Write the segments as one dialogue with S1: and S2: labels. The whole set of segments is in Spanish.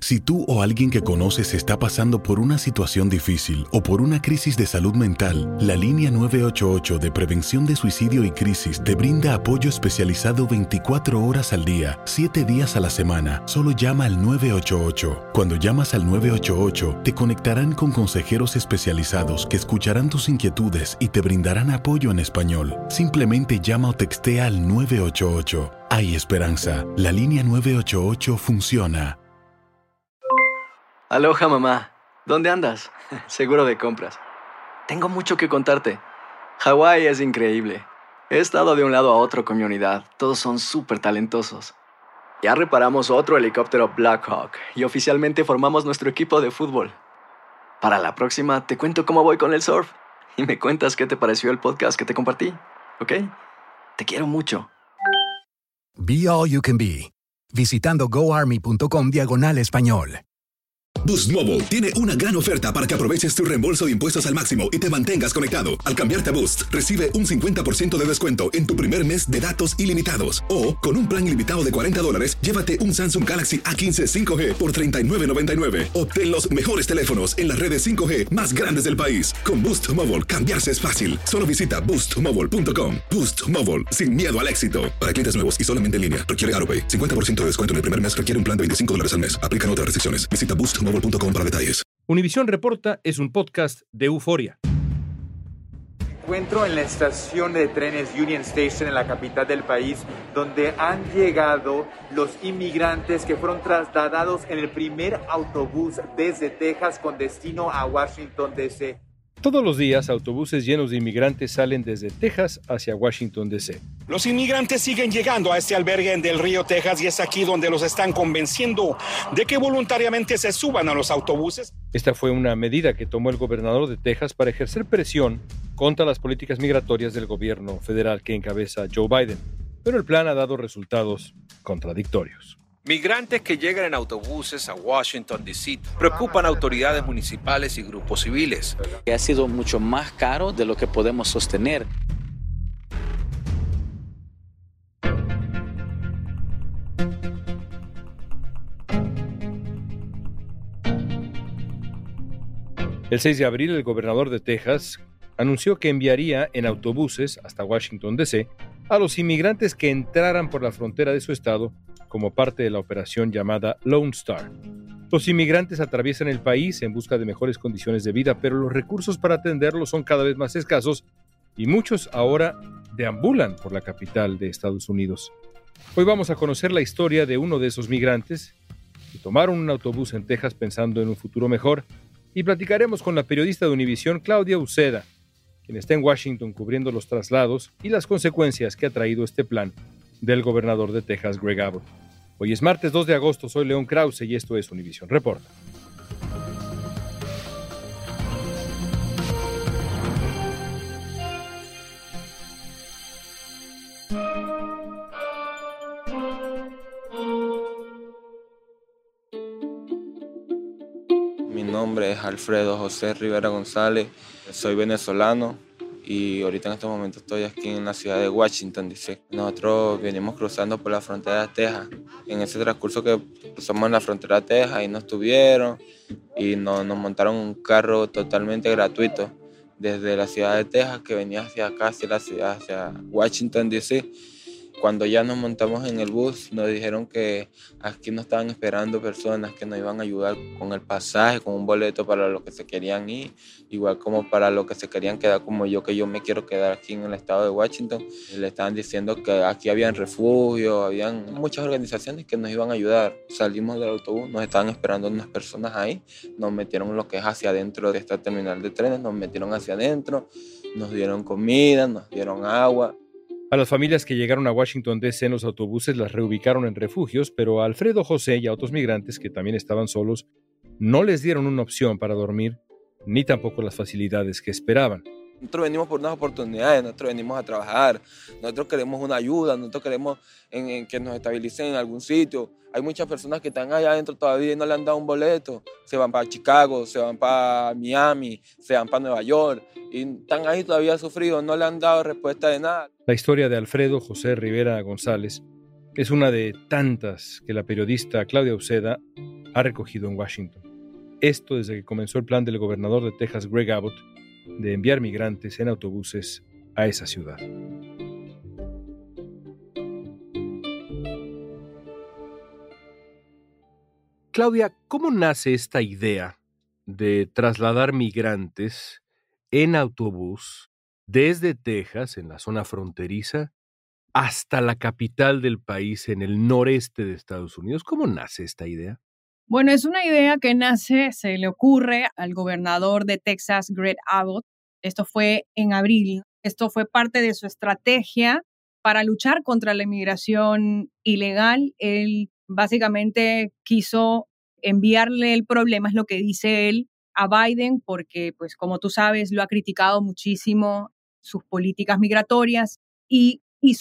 S1: Si tú o alguien que conoces está pasando por una situación difícil o por una crisis de salud mental, la línea 988 de prevención de suicidio y crisis te brinda apoyo especializado 24 horas al día, 7 días a la semana. Solo llama al 988. Cuando llamas al 988, te conectarán con consejeros especializados que escucharán tus inquietudes y te brindarán apoyo en español. Simplemente llama o textea al 988. Hay esperanza. La línea 988 funciona.
S2: Aloha, mamá. ¿Dónde andas? Seguro de compras. Tengo mucho que contarte. Hawái es increíble. He estado de un lado a otro con mi unidad. Todos son súper talentosos. Ya reparamos otro helicóptero Blackhawk y oficialmente formamos nuestro equipo de fútbol. Para la próxima te cuento cómo voy con el surf y me cuentas qué te pareció el podcast que te compartí, ¿ok? Te quiero mucho.
S3: Be All You Can Be, visitando goarmy.com/español.
S4: Boost Mobile tiene una gran oferta para que aproveches tu reembolso de impuestos al máximo y te mantengas conectado. Al cambiarte a Boost, recibe un 50% de descuento en tu primer mes de datos ilimitados. O, con un plan ilimitado de $40, llévate un Samsung Galaxy A15 5G por $39.99. Obtén los mejores teléfonos en las redes 5G más grandes del país. Con Boost Mobile, cambiarse es fácil. Solo visita boostmobile.com. Boost Mobile, sin miedo al éxito. Para clientes nuevos y solamente en línea, requiere AutoPay. 50% de descuento en el primer mes requiere un plan de $25 al mes. Aplican otras restricciones. Visita boostmobile.com para detalles.
S5: Univisión Reporta es un podcast de Euforia.
S6: Me encuentro en la estación de trenes Union Station en la capital del país, donde han llegado los inmigrantes que fueron trasladados en el primer autobús desde Texas con destino a Washington, D.C.
S5: Todos los días, autobuses llenos de inmigrantes salen desde Texas hacia Washington, D.C.
S7: Los inmigrantes siguen llegando a este albergue en Del Río, Texas, y es aquí donde los están convenciendo de que voluntariamente se suban a los autobuses.
S5: Esta fue una medida que tomó el gobernador de Texas para ejercer presión contra las políticas migratorias del gobierno federal que encabeza Joe Biden. Pero el plan ha dado resultados contradictorios.
S8: Migrantes que llegan en autobuses a Washington, D.C. preocupan a autoridades municipales y grupos civiles.
S9: Ha sido mucho más caro de lo que podemos sostener.
S5: El 6 de abril, el gobernador de Texas anunció que enviaría en autobuses hasta Washington, D.C. a los inmigrantes que entraran por la frontera de su estado como parte de la operación llamada Lone Star. Los inmigrantes atraviesan el país en busca de mejores condiciones de vida, pero los recursos para atenderlos son cada vez más escasos y muchos ahora deambulan por la capital de Estados Unidos. Hoy vamos a conocer la historia de uno de esos migrantes que tomaron un autobús en Texas pensando en un futuro mejor, y platicaremos con la periodista de Univisión, Claudia Uceda, quien está en Washington cubriendo los traslados y las consecuencias que ha traído este plan del gobernador de Texas, Greg Abbott. Hoy es martes 2 de agosto, soy León Krause y esto es Univisión Reporta.
S10: Mi nombre es Alfredo José Rivera González, soy venezolano y ahorita en este momento estoy aquí en la ciudad de Washington, D.C. Nosotros venimos cruzando por la frontera de Texas. En ese transcurso que cruzamos en la frontera de Texas, ahí nos tuvieron y nos montaron un carro totalmente gratuito desde la ciudad de Texas que venía hacia acá, hacia la ciudad, hacia Washington, D.C. Cuando ya nos montamos en el bus, nos dijeron que aquí nos estaban esperando personas que nos iban a ayudar con el pasaje, con un boleto para los que se querían ir, igual como para los que se querían quedar como yo, que yo me quiero quedar aquí en el estado de Washington. Le estaban diciendo que aquí habían refugio, habían muchas organizaciones que nos iban a ayudar. Salimos del autobús, nos estaban esperando unas personas ahí, nos metieron lo que es hacia adentro de esta terminal de trenes, nos metieron hacia adentro, nos dieron comida, nos dieron agua.
S5: A las familias que llegaron a Washington, D.C. en los autobuses las reubicaron en refugios, pero a Alfredo José y a otros migrantes que también estaban solos no les dieron una opción para dormir, ni tampoco las facilidades que esperaban.
S10: Nosotros venimos por unas oportunidades, nosotros venimos a trabajar, nosotros queremos una ayuda, nosotros queremos que nos estabilicen en algún sitio. Hay muchas personas que están allá adentro todavía y no le han dado un boleto. Se van para Chicago, se van para Miami, se van para Nueva York y están ahí todavía sufridos, no le han dado respuesta de nada.
S5: La historia de Alfredo José Rivera González es una de tantas que la periodista Claudia Uceda ha recogido en Washington. Esto desde que comenzó el plan del gobernador de Texas, Greg Abbott, de enviar migrantes en autobuses a esa ciudad. Claudia, ¿cómo nace esta idea de trasladar migrantes en autobús desde Texas, en la zona fronteriza, hasta la capital del país, en el noreste de Estados Unidos? ¿Cómo nace esta idea?
S11: Bueno, es una idea que se le ocurre al gobernador de Texas, Greg Abbott. Esto fue en abril. Esto fue parte de su estrategia para luchar contra la inmigración ilegal. Él básicamente quiso enviarle el problema, es lo que dice él, a Biden, porque, pues, como tú sabes, lo ha criticado muchísimo sus políticas migratorias, y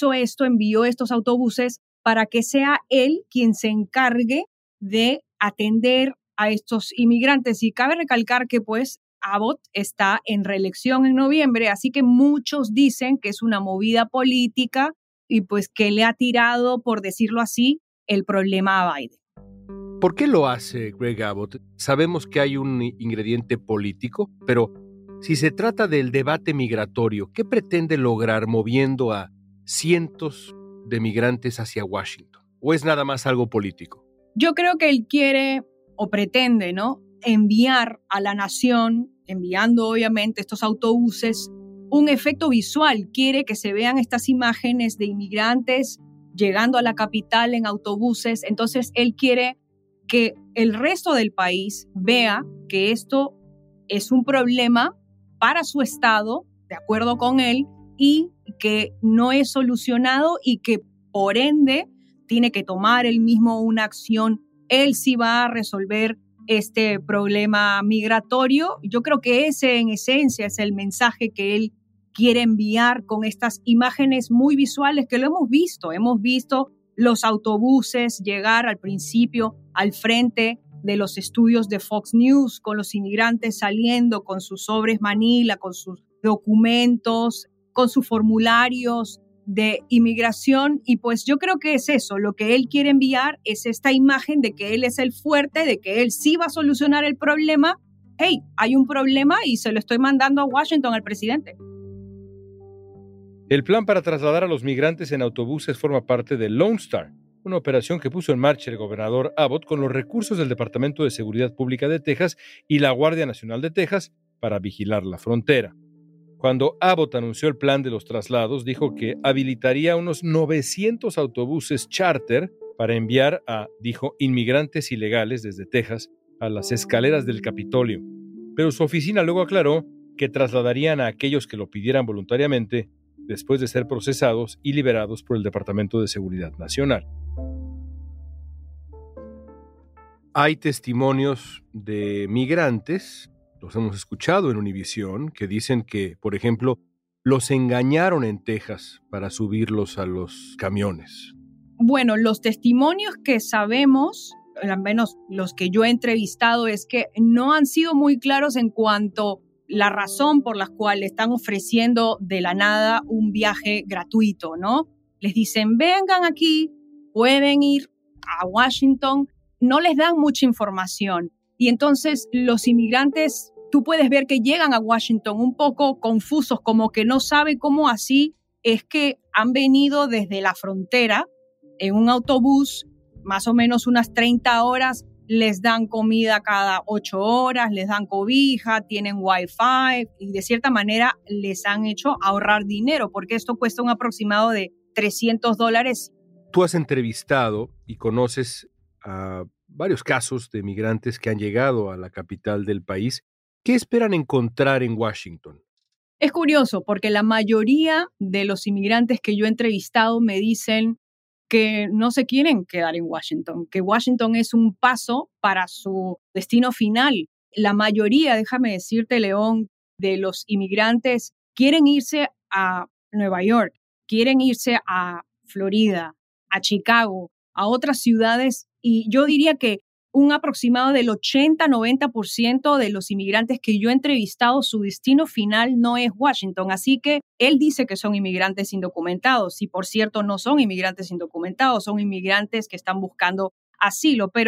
S11: envió estos autobuses para que sea él quien se encargue de atender a estos inmigrantes. Y cabe recalcar que, pues, Abbott está en reelección en noviembre, así que muchos dicen que es una movida política y pues que le ha tirado, por decirlo así, el problema a Biden.
S5: ¿Por qué lo hace Greg Abbott? Sabemos que hay un ingrediente político, pero si se trata del debate migratorio, ¿qué pretende lograr moviendo a cientos de migrantes hacia Washington? ¿O es nada más algo político?
S11: Yo creo que él quiere o pretende, ¿no?, enviar a la nación, enviando obviamente estos autobuses, un efecto visual. Quiere que se vean estas imágenes de inmigrantes llegando a la capital en autobuses. Entonces él quiere que el resto del país vea que esto es un problema para su estado, de acuerdo con él, y que no es solucionado y que por ende tiene que tomar él mismo una acción. Él sí va a resolver este problema migratorio. Yo creo que ese en esencia es el mensaje que él quiere enviar con estas imágenes muy visuales que lo hemos visto. Hemos visto los autobuses llegar al principio al frente de los estudios de Fox News, con los inmigrantes saliendo con sus sobres Manila, con sus documentos, con sus formularios de inmigración. Y pues yo creo que es eso, lo que él quiere enviar es esta imagen de que él es el fuerte, de que él sí va a solucionar el problema. Hey, hay un problema y se lo estoy mandando a Washington al presidente.
S5: El plan para trasladar a los migrantes en autobuses forma parte de Lone Star, una operación que puso en marcha el gobernador Abbott con los recursos del Departamento de Seguridad Pública de Texas y la Guardia Nacional de Texas para vigilar la frontera. Cuando Abbott anunció el plan de los traslados, dijo que habilitaría unos 900 autobuses charter para enviar dijo, inmigrantes ilegales desde Texas a las escaleras del Capitolio. Pero su oficina luego aclaró que trasladarían a aquellos que lo pidieran voluntariamente después de ser procesados y liberados por el Departamento de Seguridad Nacional. Hay testimonios de migrantes, los hemos escuchado en Univisión, que dicen que, por ejemplo, los engañaron en Texas para subirlos a los camiones.
S11: Bueno, los testimonios que sabemos, al menos los que yo he entrevistado, es que no han sido muy claros en cuanto a la razón por la cual están ofreciendo de la nada un viaje gratuito, ¿no? Les dicen, vengan aquí, pueden ir a Washington, no les dan mucha información. Y entonces los inmigrantes, tú puedes ver que llegan a Washington un poco confusos, como que no saben cómo así es que han venido desde la frontera en un autobús, más o menos unas 30 horas, les dan comida cada 8 horas, les dan cobija, tienen Wi-Fi y de cierta manera les han hecho ahorrar dinero porque esto cuesta un aproximado de $300.
S5: Tú has entrevistado y conoces a varios casos de migrantes que han llegado a la capital del país. ¿Qué esperan encontrar en Washington?
S11: Es curioso porque la mayoría de los inmigrantes que yo he entrevistado me dicen que no se quieren quedar en Washington, que Washington es un paso para su destino final. La mayoría, déjame decirte, León, de los inmigrantes quieren irse a Nueva York, quieren irse a Florida, a Chicago, a otras ciudades, y yo diría que un aproximado del 80-90% de los inmigrantes que yo he entrevistado, su destino final no es Washington. Así que él dice que son inmigrantes indocumentados. Y por cierto, no son inmigrantes indocumentados, son inmigrantes que están buscando asilo. Pero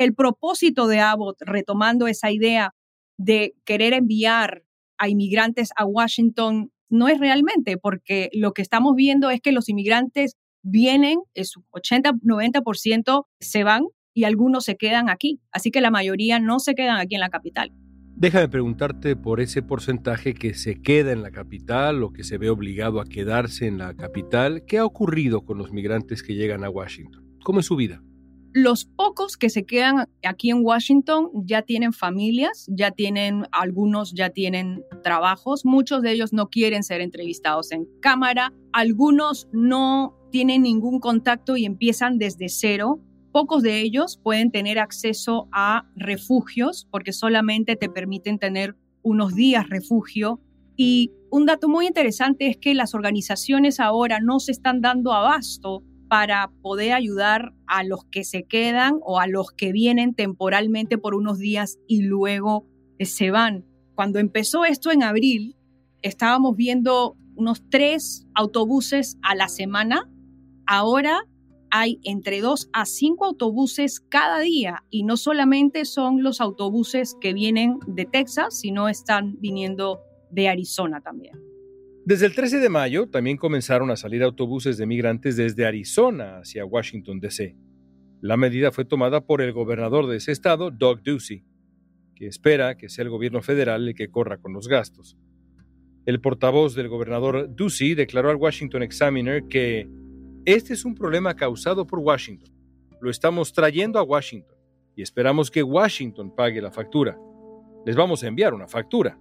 S11: El propósito de Abbott, retomando esa idea de querer enviar a inmigrantes a Washington, no es realmente, porque lo que estamos viendo es que los inmigrantes vienen, su 80-90% se van y algunos se quedan aquí. Así que la mayoría no se quedan aquí en la capital.
S5: Déjame preguntarte por ese porcentaje que se queda en la capital o que se ve obligado a quedarse en la capital. ¿Qué ha ocurrido con los migrantes que llegan a Washington? ¿Cómo es su vida?
S11: Los pocos que se quedan aquí en Washington ya tienen familias, algunos ya tienen trabajos, muchos de ellos no quieren ser entrevistados en cámara, algunos no tienen ningún contacto y empiezan desde cero. Pocos de ellos pueden tener acceso a refugios porque solamente te permiten tener unos días refugio. Y un dato muy interesante es que las organizaciones ahora no se están dando abasto para poder ayudar a los que se quedan o a los que vienen temporalmente por unos días y luego se van. Cuando empezó esto en abril, estábamos viendo unos 3 autobuses a la semana. Ahora hay entre 2 a 5 autobuses cada día y no solamente son los autobuses que vienen de Texas, sino están viniendo de Arizona también.
S5: Desde el 13 de mayo también comenzaron a salir autobuses de migrantes desde Arizona hacia Washington, D.C. La medida fue tomada por el gobernador de ese estado, Doug Ducey, que espera que sea el gobierno federal el que corra con los gastos. El portavoz del gobernador Ducey declaró al Washington Examiner que este es un problema causado por Washington. Lo estamos trayendo a Washington y esperamos que Washington pague la factura. Les vamos a enviar una factura.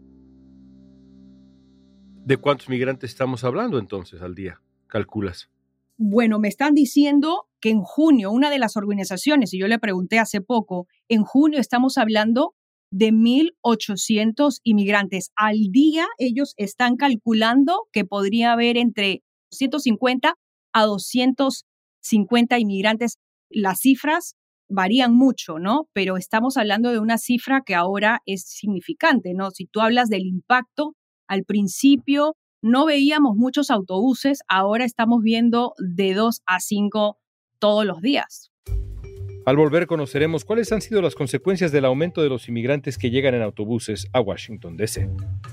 S5: ¿De cuántos migrantes estamos hablando entonces al día? ¿Calculas?
S11: Bueno, me están diciendo que en junio, una de las organizaciones, y yo le pregunté hace poco, en junio estamos hablando de 1,800 inmigrantes. Al día ellos están calculando que podría haber entre 150 a 250 inmigrantes. Las cifras varían mucho, ¿no? Pero estamos hablando de una cifra que ahora es significante, ¿no? Si tú hablas del impacto, al principio no veíamos muchos autobuses, ahora estamos viendo de 2 a 5 todos los días.
S5: Al volver conoceremos cuáles han sido las consecuencias del aumento de los inmigrantes que llegan en autobuses a Washington, D.C.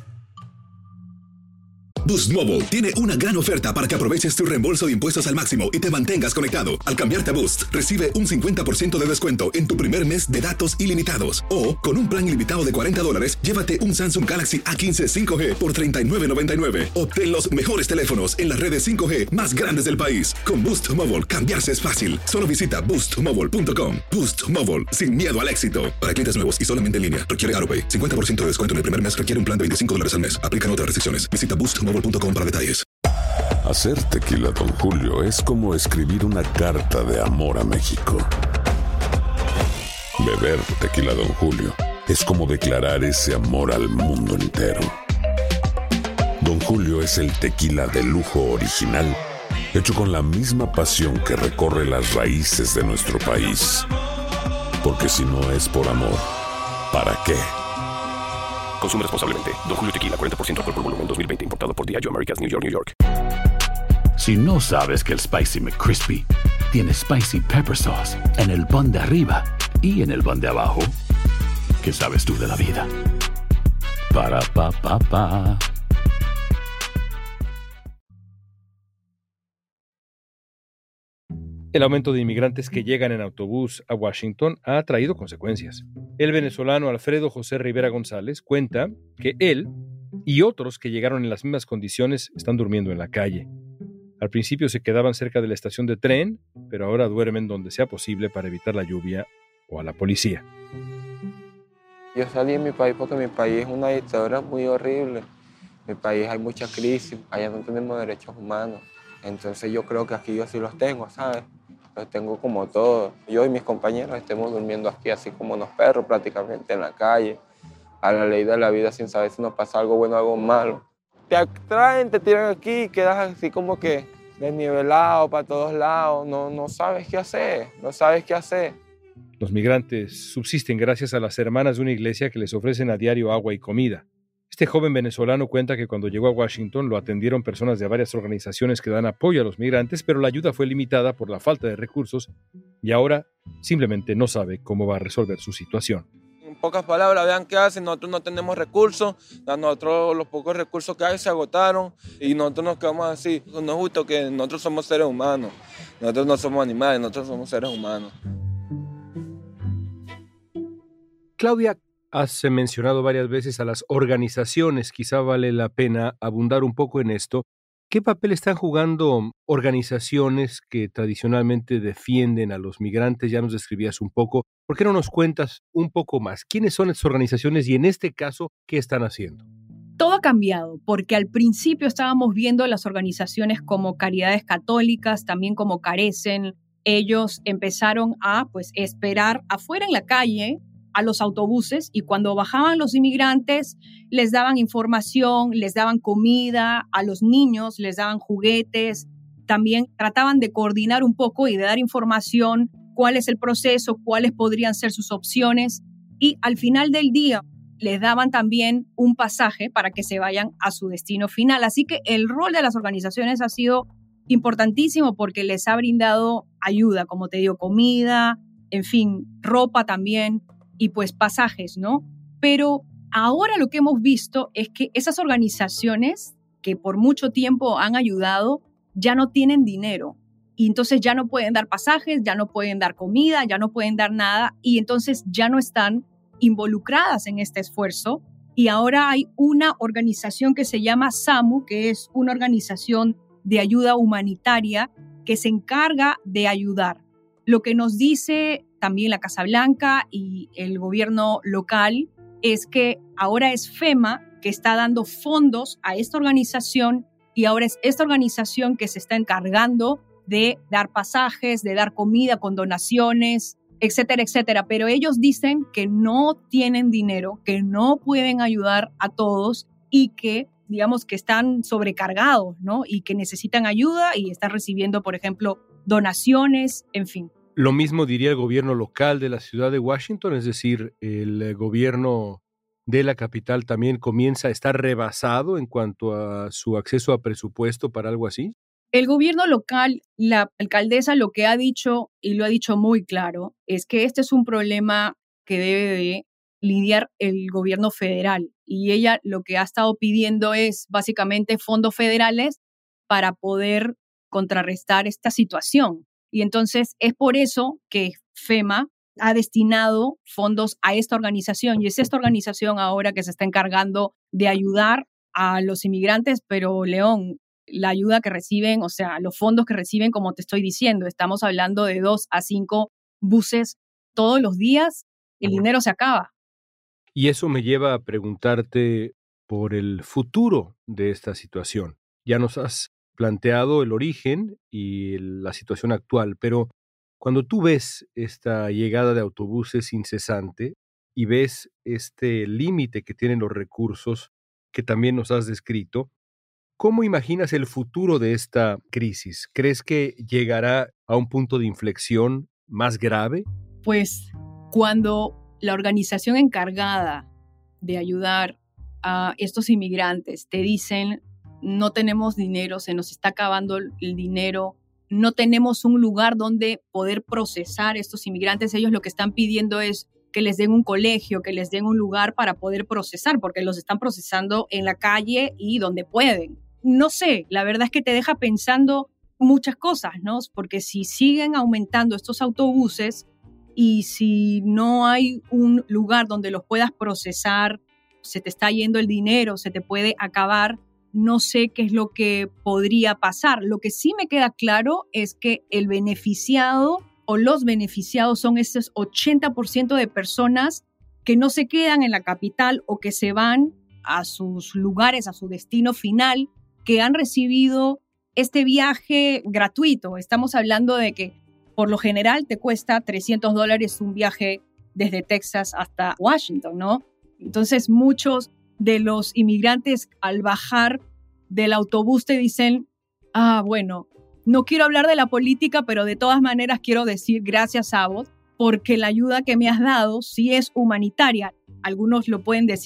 S4: Boost Mobile tiene una gran oferta para que aproveches tu reembolso de impuestos al máximo y te mantengas conectado. Al cambiarte a Boost, recibe un 50% de descuento en tu primer mes de datos ilimitados. O, con un plan ilimitado de $40, llévate un Samsung Galaxy A15 5G por $39.99. Obtén los mejores teléfonos en las redes 5G más grandes del país. Con Boost Mobile, cambiarse es fácil. Solo visita boostmobile.com. Boost Mobile, sin miedo al éxito. Para clientes nuevos y solamente en línea, requiere AutoPay. 50% de descuento en el primer mes requiere un plan de $25 al mes. Aplican otras restricciones. Visita boostmobile.com para detalles.
S12: Hacer tequila Don Julio es como escribir una carta de amor a México. Beber tequila Don Julio es como declarar ese amor al mundo entero. Don Julio es el tequila de lujo original, hecho con la misma pasión que recorre las raíces de nuestro país. Porque si no es por amor, ¿para qué?
S13: Consume responsablemente. Don Julio Tequila, 40% alcohol por volumen, 2020. Importado por Diageo Americas, New York, New York.
S14: Si no sabes que el Spicy McCrispy tiene Spicy Pepper Sauce en el pan de arriba y en el pan de abajo, ¿qué sabes tú de la vida? Para, pa, pa, pa.
S5: El aumento de inmigrantes que llegan en autobús a Washington ha traído consecuencias. El venezolano Alfredo José Rivera González cuenta que él y otros que llegaron en las mismas condiciones están durmiendo en la calle. Al principio se quedaban cerca de la estación de tren, pero ahora duermen donde sea posible para evitar la lluvia o a la policía.
S10: Yo salí de mi país porque mi país es una dictadura muy horrible. En mi país hay mucha crisis, allá no tenemos derechos humanos. Entonces yo creo que aquí yo sí los tengo, ¿sabes? Los tengo como todos. Yo y mis compañeros estemos durmiendo aquí así como unos perros prácticamente en la calle, a la ley de la vida sin saber si nos pasa algo bueno o algo malo. Te atraen, te tiran aquí y quedas así como que desnivelado para todos lados. No sabes qué hacer, no sabes qué hacer.
S5: Los migrantes subsisten gracias a las hermanas de una iglesia que les ofrecen a diario agua y comida. Este joven venezolano cuenta que cuando llegó a Washington lo atendieron personas de varias organizaciones que dan apoyo a los migrantes, pero la ayuda fue limitada por la falta de recursos y ahora simplemente no sabe cómo va a resolver su situación.
S10: En pocas palabras, vean qué hacen, nosotros no tenemos recursos, nosotros los pocos recursos que hay se agotaron y nosotros nos quedamos así. No es justo que nosotros somos seres humanos, nosotros no somos animales, nosotros somos seres humanos.
S5: Claudia, has mencionado varias veces a las organizaciones, quizá vale la pena abundar un poco en esto. ¿Qué papel están jugando organizaciones que tradicionalmente defienden a los migrantes? Ya nos describías un poco. ¿Por qué no nos cuentas un poco más? ¿Quiénes son estas organizaciones y en este caso, qué están haciendo?
S11: Todo ha cambiado, porque al principio estábamos viendo las organizaciones como Caridades Católicas, también como Carecen. Ellos empezaron a esperar afuera en la calle a los autobuses y cuando bajaban los inmigrantes les daban información, les daban comida, a los niños les daban juguetes, también trataban de coordinar un poco y de dar información, cuál es el proceso, cuáles podrían ser sus opciones y al final del día les daban también un pasaje para que se vayan a su destino final. Así que el rol de las organizaciones ha sido importantísimo porque les ha brindado ayuda, como te digo, comida, en fin, ropa también, y pasajes, ¿no? Pero ahora lo que hemos visto es que esas organizaciones que por mucho tiempo han ayudado ya no tienen dinero y entonces ya no pueden dar pasajes, ya no pueden dar comida, ya no pueden dar nada y entonces ya no están involucradas en este esfuerzo y ahora hay una organización que se llama SAMU, que es una organización de ayuda humanitaria que se encarga de ayudar. Lo que nos dice también la Casa Blanca y el gobierno local es que ahora es FEMA que está dando fondos a esta organización y ahora es esta organización que se está encargando de dar pasajes, de dar comida con donaciones, etcétera, etcétera. Pero ellos dicen que no tienen dinero, que no pueden ayudar a todos y que, digamos, que están sobrecargados, ¿no? Y que necesitan ayuda y están recibiendo, por ejemplo, donaciones, en fin.
S5: Lo mismo diría el gobierno local de la ciudad de Washington, es decir, el gobierno de la capital también comienza a estar rebasado en cuanto a su acceso a presupuesto para algo así.
S11: El gobierno local, la alcaldesa lo que ha dicho, y lo ha dicho muy claro, es que este es un problema que debe de lidiar el gobierno federal. Y ella lo que ha estado pidiendo es básicamente fondos federales para poder contrarrestar esta situación. Y entonces es por eso que FEMA ha destinado fondos a esta organización y es esta organización ahora que se está encargando de ayudar a los inmigrantes, pero León, la ayuda que reciben, o sea, los fondos que reciben, como te estoy diciendo, estamos hablando de 2 a 5 buses todos los días, el dinero se acaba.
S5: Y eso me lleva a preguntarte por el futuro de esta situación. Ya nos has planteado el origen y la situación actual, pero cuando tú ves esta llegada de autobuses incesante y ves este límite que tienen los recursos que también nos has descrito, ¿cómo imaginas el futuro de esta crisis? ¿Crees que llegará a un punto de inflexión más grave?
S11: Pues cuando la organización encargada de ayudar a estos inmigrantes te dicen no tenemos dinero, se nos está acabando el dinero, no tenemos un lugar donde poder procesar estos inmigrantes. Ellos lo que están pidiendo es que les den un colegio, que les den un lugar para poder procesar, porque los están procesando en la calle y donde pueden. No sé, la verdad es que te deja pensando muchas cosas, ¿no? Porque si siguen aumentando estos autobuses y si no hay un lugar donde los puedas procesar, se te está yendo el dinero, se te puede acabar. No sé qué es lo que podría pasar. Lo que sí me queda claro es que el beneficiado o los beneficiados son estos 80% de personas que no se quedan en la capital o que se van a sus lugares, a su destino final, que han recibido este viaje gratuito. Estamos hablando de que por lo general te cuesta $300 un viaje desde Texas hasta Washington, ¿no? Entonces muchos de los inmigrantes al bajar del autobús te dicen, bueno, no quiero hablar de la política, pero de todas maneras quiero decir gracias a vos, porque la ayuda que me has dado sí es humanitaria. Algunos lo pueden decir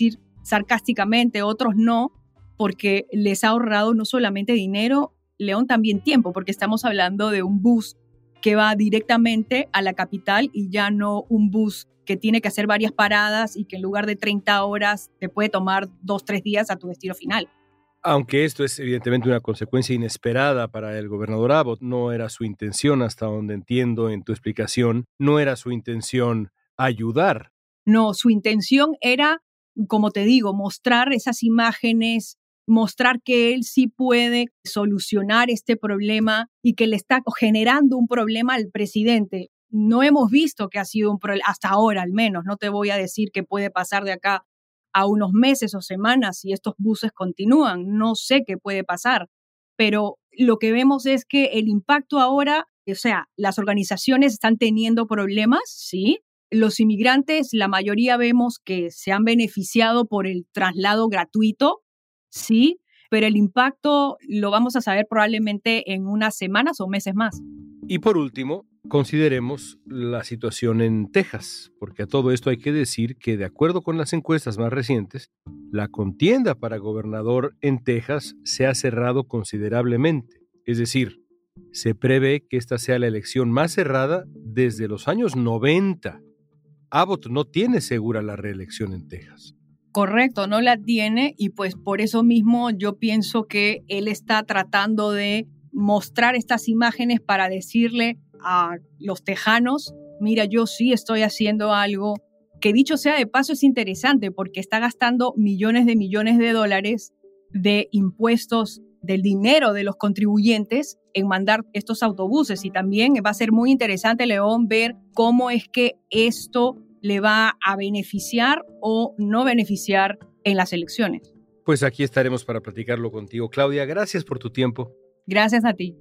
S11: sarcásticamente, otros no, porque les ha ahorrado no solamente dinero, León, también tiempo, porque estamos hablando de un bus que va directamente a la capital y ya no un bus que tiene que hacer varias paradas y que en lugar de 30 horas te puede tomar 2-3 días a tu destino final.
S5: Aunque esto es evidentemente una consecuencia inesperada para el gobernador Abbott, no era su intención, hasta donde entiendo en tu explicación, no era su intención ayudar.
S11: No, su intención era, como te digo, mostrar esas imágenes, mostrar que él sí puede solucionar este problema y que le está generando un problema al presidente. No hemos visto que ha sido un problema, hasta ahora al menos. No te voy a decir qué puede pasar de acá a unos meses o semanas si estos buses continúan. No sé qué puede pasar, pero lo que vemos es que el impacto ahora, o sea, las organizaciones están teniendo problemas, sí. Los inmigrantes, la mayoría vemos que se han beneficiado por el traslado gratuito, sí, pero el impacto lo vamos a saber probablemente en unas semanas o meses más.
S5: Y por último, consideremos la situación en Texas, porque a todo esto hay que decir que, de acuerdo con las encuestas más recientes, la contienda para gobernador en Texas se ha cerrado considerablemente. Es decir, se prevé que esta sea la elección más cerrada desde los años 90. Abbott no tiene segura la reelección en Texas.
S11: Correcto, no la tiene, y pues por eso mismo yo pienso que él está tratando de mostrar estas imágenes para decirle a los tejanos, mira, yo sí estoy haciendo algo que, dicho sea de paso, es interesante porque está gastando millones de dólares de impuestos, del dinero de los contribuyentes en mandar estos autobuses, y también va a ser muy interesante, León, ver cómo es que esto le va a beneficiar o no beneficiar en las elecciones.
S5: Pues aquí estaremos para platicarlo contigo, Claudia. Gracias por tu tiempo.
S11: Gracias a ti.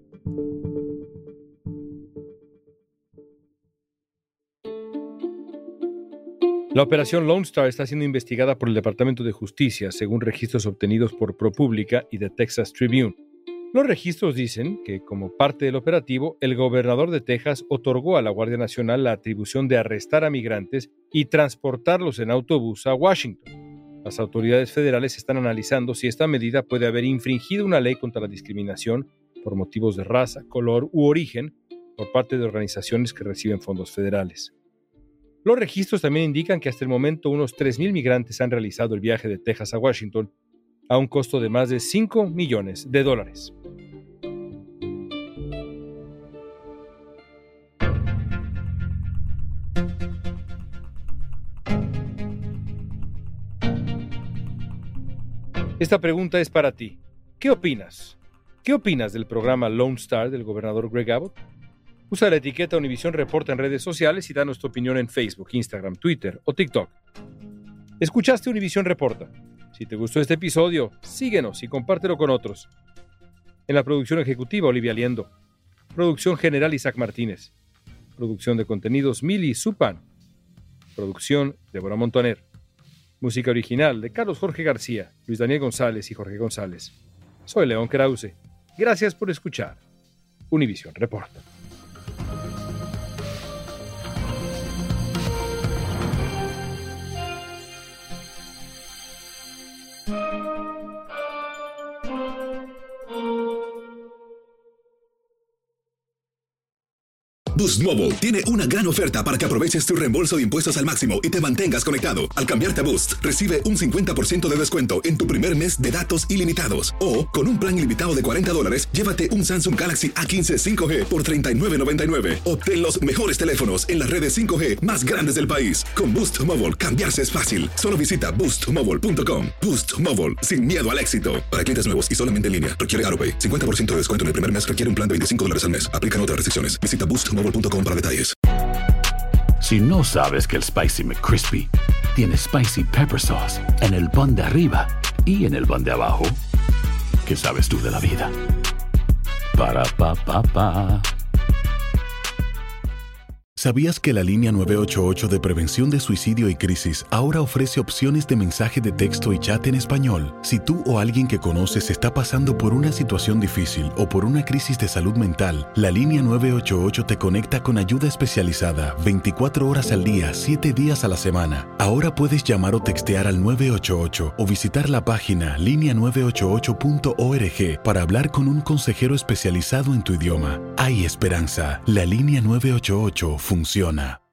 S5: La operación Lone Star está siendo investigada por el Departamento de Justicia, según registros obtenidos por ProPublica y The Texas Tribune. Los registros dicen que, como parte del operativo, el gobernador de Texas otorgó a la Guardia Nacional la atribución de arrestar a migrantes y transportarlos en autobús a Washington. Las autoridades federales están analizando si esta medida puede haber infringido una ley contra la discriminación por motivos de raza, color u origen por parte de organizaciones que reciben fondos federales. Los registros también indican que hasta el momento unos 3,000 migrantes han realizado el viaje de Texas a Washington a un costo de más de $5 millones. Esta pregunta es para ti. ¿Qué opinas? ¿Qué opinas del programa Lone Star del gobernador Greg Abbott? Usa la etiqueta Univisión Reporta en redes sociales y danos tu opinión en Facebook, Instagram, Twitter o TikTok. ¿Escuchaste Univisión Reporta? Si te gustó este episodio, síguenos y compártelo con otros. En la producción ejecutiva, Olivia Liendo. Producción general, Isaac Martínez. Producción de contenidos, Mili Supan. Producción, Débora Montaner. Música original de Carlos Jorge García, Luis Daniel González y Jorge González. Soy León Krause. Gracias por escuchar Univisión Reporta.
S4: Boost Mobile tiene una gran oferta para que aproveches tu reembolso de impuestos al máximo y te mantengas conectado. Al cambiarte a Boost, recibe un 50% de descuento en tu primer mes de datos ilimitados. O, con un plan ilimitado de $40, llévate un Samsung Galaxy A15 5G por $39.99. Obtén los mejores teléfonos en las redes 5G más grandes del país. Con Boost Mobile, cambiarse es fácil. Solo visita boostmobile.com. Boost Mobile, sin miedo al éxito. Para clientes nuevos y solamente en línea, requiere AutoPay. 50% de descuento en el primer mes requiere un plan de $25 al mes. Aplican otras restricciones. Visita boostmobile.com para detalles.
S14: Si no sabes que el Spicy McCrispy tiene Spicy Pepper Sauce en el pan de arriba y en el pan de abajo, ¿qué sabes tú de la vida? Para, pa, pa, pa.
S1: ¿Sabías que la línea 988 de prevención de suicidio y crisis ahora ofrece opciones de mensaje de texto y chat en español? Si tú o alguien que conoces está pasando por una situación difícil o por una crisis de salud mental, la línea 988 te conecta con ayuda especializada 24 horas al día, 7 días a la semana. Ahora puedes llamar o textear al 988 o visitar la página linea988.org para hablar con un consejero especializado en tu idioma. Hay esperanza. La línea 988 funciona.